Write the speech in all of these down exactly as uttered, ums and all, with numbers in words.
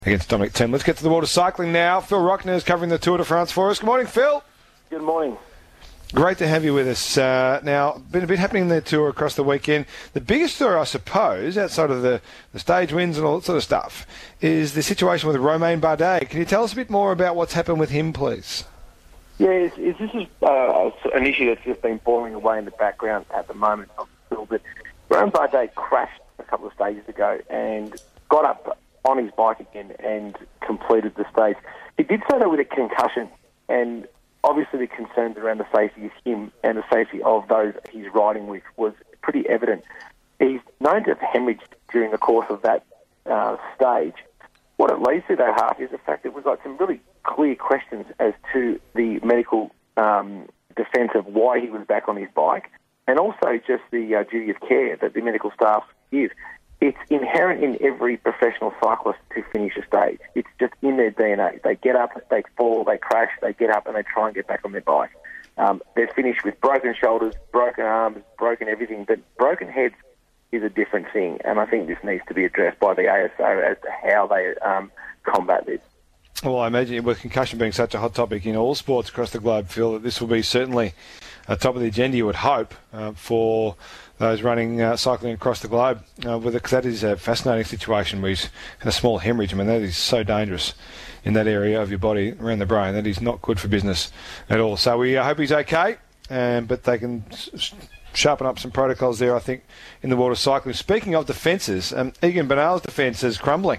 Against Dominic Thiem. Let's get to the world of cycling now. Phil Rockner is covering the Tour de France for us. Good morning, Phil. Good morning. Great to have you with us. Uh, now, been a bit happening in the Tour across the weekend. The biggest story, I suppose, outside of the, the stage wins and all that sort of stuff, is the situation with Romain Bardet. Can you tell us a bit more about what's happened with him, please? Yeah, it's, it's, this is uh, an issue that's just been boiling away in the background at the moment. But Romain Bardet crashed a couple of stages ago and got up on his bike again and completed the stage. He did so, though, with a concussion, and obviously the concerns around the safety of him and the safety of those he's riding with was pretty evident. He's known to have hemorrhaged during the course of that uh, stage. What it leads to, though, Hart, is the fact that we've got some really clear questions as to the medical um, defence of why he was back on his bike, and also just the uh, duty of care that the medical staff give. It's inherent in every professional cyclist to finish a stage. It's just in their D N A. They get up, they fall, they crash, they get up, and they try and get back on their bike. Um, they're finished with broken shoulders, broken arms, broken everything, but broken heads is a different thing, and I think this needs to be addressed by the A S O as to how they um, combat this. Well, I imagine with concussion being such a hot topic in all sports across the globe, Phil, that this will be certainly at the top of the agenda, you would hope, uh, for those running uh, cycling across the globe. Uh, with it, 'cause that is a fascinating situation where he's in a small hemorrhage. I mean, that is so dangerous in that area of your body around the brain. That is not good for business at all. So we uh, hope he's okay, um, but they can s- sharpen up some protocols there, I think, in the world of cycling. Speaking of defences, um, Egan Bernal's defence is crumbling.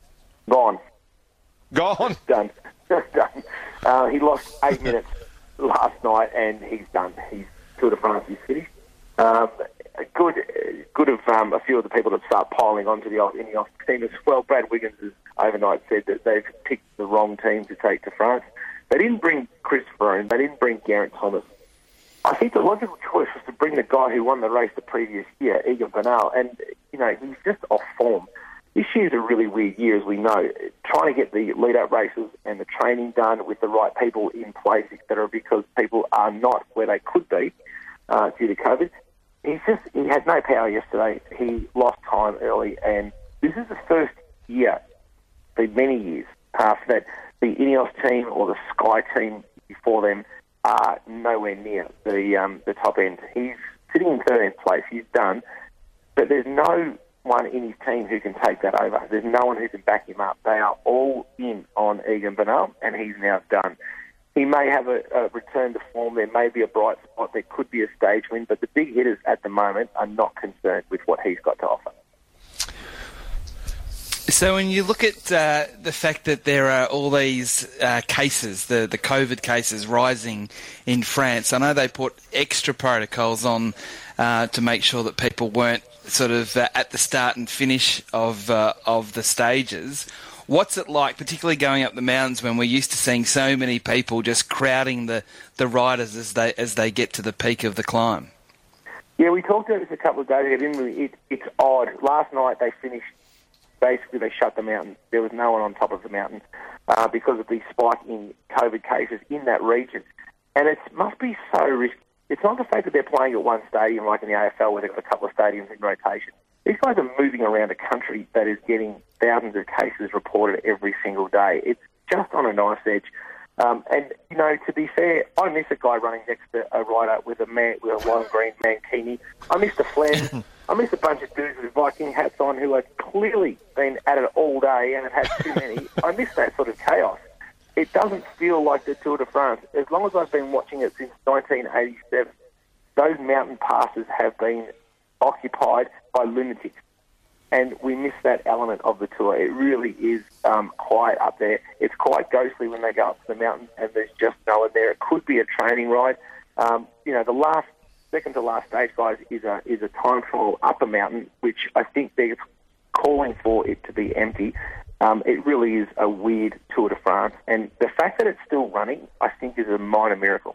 Gone. Gone? Done. done. Uh, he lost eight minutes last night, and he's done. He's Tour de France is finished. Um, good, good of um, a few of the people that start piling onto the Ineos team as well. Brad Wiggins has overnight said that they've picked the wrong team to take to France. They didn't bring Chris Froome. They didn't bring Geraint Thomas. I think the logical choice was to bring the guy who won the race the previous year, Egan Bernal, and you know he's just off form. This year's a really weird year, as we know. Trying to get the lead-up races and the training done with the right people in place, et cetera, because people are not where they could be uh, due to COVID. He's just he had no power yesterday. He lost time early, and this is the first year for many years uh, that the Ineos team or the Sky team before them are nowhere near the um, the top end. He's sitting in thirteenth place. He's done, but there's no one in his team who can take that over. There's no one who can back him up. They are all in on Egan Bernal, and he's now done. He may have a, a return to form. There may be a bright spot. There could be a stage win, but the big hitters at the moment are not concerned with what he's got to offer. So when you look at uh, the fact that there are all these uh, cases, the, the COVID cases rising in France, I know they put extra protocols on uh, to make sure that people weren't sort of uh, at the start and finish of uh, of the stages. What's it like, particularly going up the mountains when we're used to seeing so many people just crowding the, the riders as they as they get to the peak of the climb? Yeah, we talked about this a couple of days ago, didn't we? It, it's odd. Last night they finished, basically they shut the mountain. There was no one on top of the mountain uh, because of the spike in COVID cases in that region. And it must be so risky. It's not the fact that they're playing at one stadium like in the A F L where they've got a couple of stadiums in rotation. These guys are moving around a country that is getting thousands of cases reported every single day. It's just on a nice edge. Um, and, you know, to be fair, I miss a guy running next to a rider with a man with a lime green mankini. I miss the Flair. I miss a bunch of dudes with Viking hats on who have clearly been at it all day and have had too many. I miss that sort of chaos. It doesn't feel like the Tour de France. As long as I've been watching it since nineteen eighty-seven, those mountain passes have been occupied by lunatics. And we miss that element of the Tour. It really is um, quiet up there. It's quite ghostly when they go up to the mountain and there's just no one there. It could be a training ride. Um, you know, the last, second to last stage, guys, is a is a time trial up a mountain, which I think they're calling for it to be empty. Um, it really is a weird Tour de France. And the fact that it's still running, I think, is a minor miracle.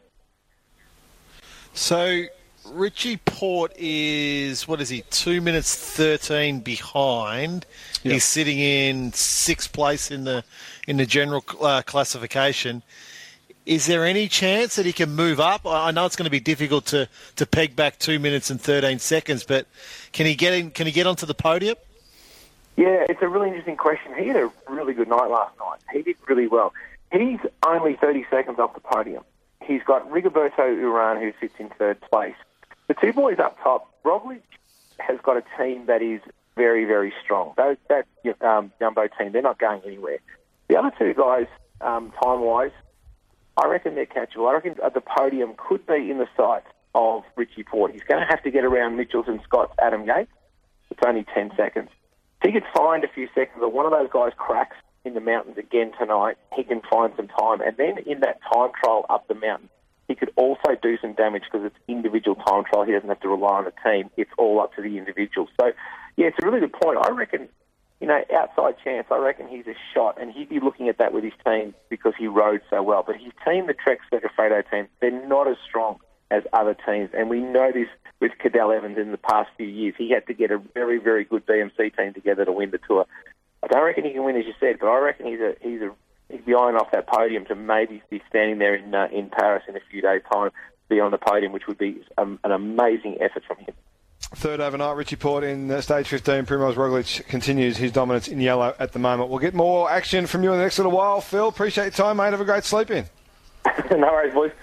So Richie Porte is, what is he, two minutes thirteen behind. Yep. He's sitting in sixth place in the in the general uh, classification. Is there any chance that he can move up? I know it's going to be difficult to, to peg back two minutes and thirteen seconds, but can he get in? Can he get onto the podium? Yeah, it's a really interesting question. He had a really good night last night. He did really well. He's only thirty seconds off the podium. He's got Rigoberto Urán, who sits in third place. The two boys up top, Roglic has got a team that is very, very strong. Those, that um, Jumbo team, they're not going anywhere. The other two guys, um, time-wise, I reckon they're catchable. I reckon the podium could be in the sights of Richie Porte. He's going to have to get around Mitchell's and Scott's Adam Yates. It's only ten seconds. If he could find a few seconds, or one of those guys cracks in the mountains again tonight, he can find some time. And then in that time trial up the mountain, he could also do some damage because it's individual time trial. He doesn't have to rely on the team. It's all up to the individual. So, yeah, it's a really good point. I reckon, you know, outside chance, I reckon he's a shot, and he'd be looking at that with his team because he rode so well. But his team, the Trek Segafredo team, they're not as strong as other teams, and we know this with Cadel Evans in the past few years. He had to get a very, very good B M C team together to win the Tour. I don't reckon he can win, as you said, but I reckon he's a he's a he's be eyeing off that podium to maybe be standing there in uh, in Paris in a few days' time, be on the podium, which would be um, an amazing effort from him. Third overnight, Richie Porte in uh, stage fifteen. Primož Roglic continues his dominance in yellow at the moment. We'll get more action from you in the next little while. Phil, appreciate your time, mate. Have a great sleep in. No worries, boys.